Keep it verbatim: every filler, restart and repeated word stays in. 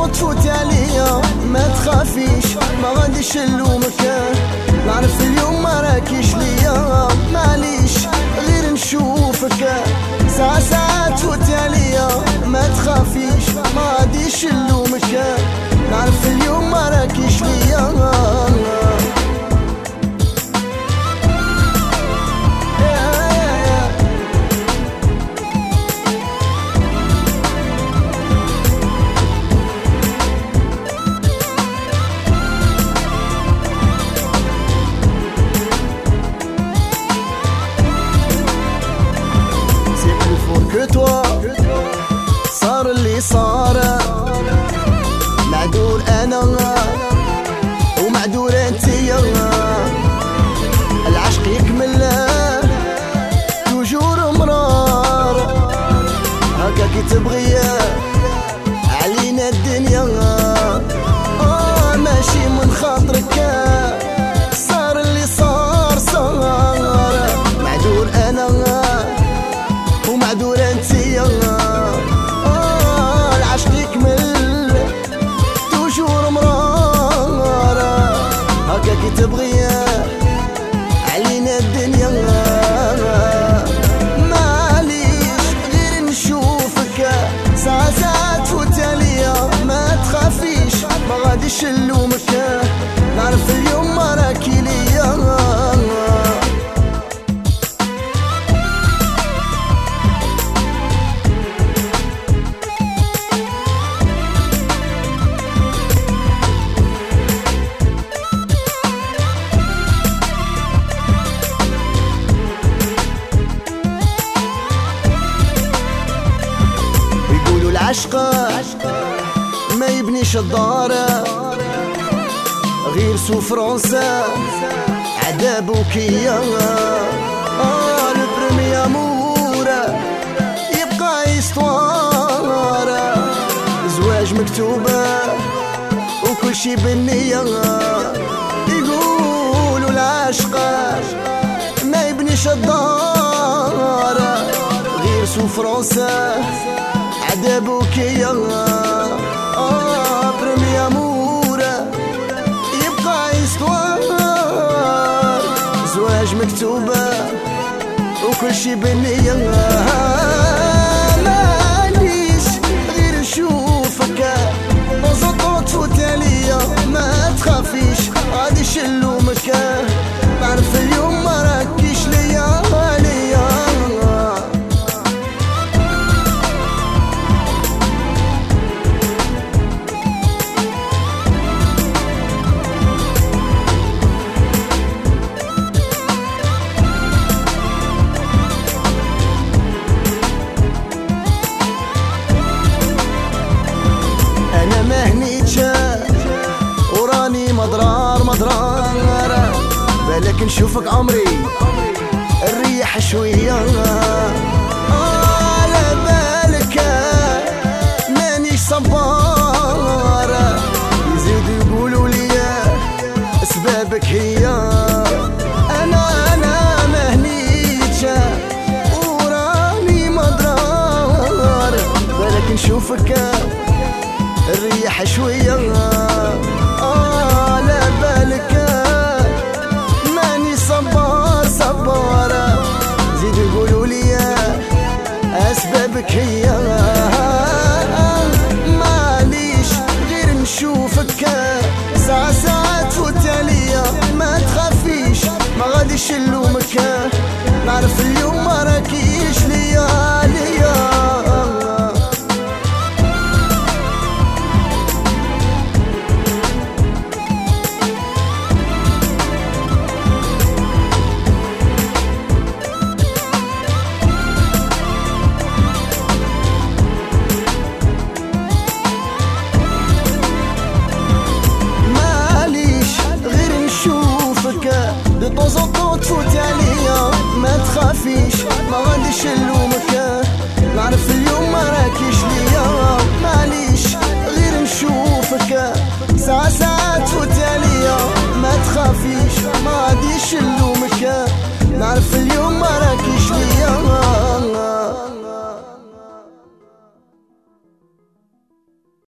تفوت عليا ما تخافيش ما غاديش نلومك. نعرف اليوم ما راكيش ليا معليش غير نشوفك. ساعة ساعة تفوت عليا ما تخافيش ما غاديش نلومك. نعرف اليوم ما راكيش ليا كتوى. صار اللي صار معذور انا ومعذور انتيا. العشق يكمل توجور مرار هكاك تبغي علينا الدنيا. آه ماشي من خاطرك صار اللي صار صار معذور انا ومعذور انتيا. آه العشق يكمل توجور مرارة هكاك تبغي علينا الدنيا. معليش غير نشوفك ساعة ساعة تفوت عليا ما تخافيش ما غاديش نلومك. نعرف اليوم ما راكي ليا العشق ما يبنيش الدار غير سوفرونسا عذاب وكيا. آه البرمي امور يبقى استوار زواج مكتوبة وكل شي بالنية. يقولوا العشق ما يبنيش الدار غير سوفرونسا عذابك يا آه برمي امور يبقى استوار زواج مكتوبة وكل شي بالنية. ماليش غير نشوفك نزط تفوت عليا ما تخافيش غاديش نلومك. نعرف اليوم ما راكيش ليا ليا. وراني مضرار مضرار بالك نشوفك عمري الريح شوية. آه لا بالك مانيش صبار يزيدوا يقولوا لي اسبابك هي. انا انا مهنيتش وراني مضرار بالك نشوفك الريح شوية. آه لا بالك ماني صبار صبار زيد يقولوا لي اسبابك هي. ماليش غير نشوفك ساعة ساعة تفوت عليا ما تخافيش ما غاديش نلومك. نعرف اليوم ما راكيش ليا ليا. طوزطو تفوت عليا ما تخافيش ما غاديش نلومك. نعرف اليوم ما راكيش ليا معليش غير نشوفك ساعة ساعة تفوت عليا ما تخافيش ما غاديش نلومك. نعرف اليوم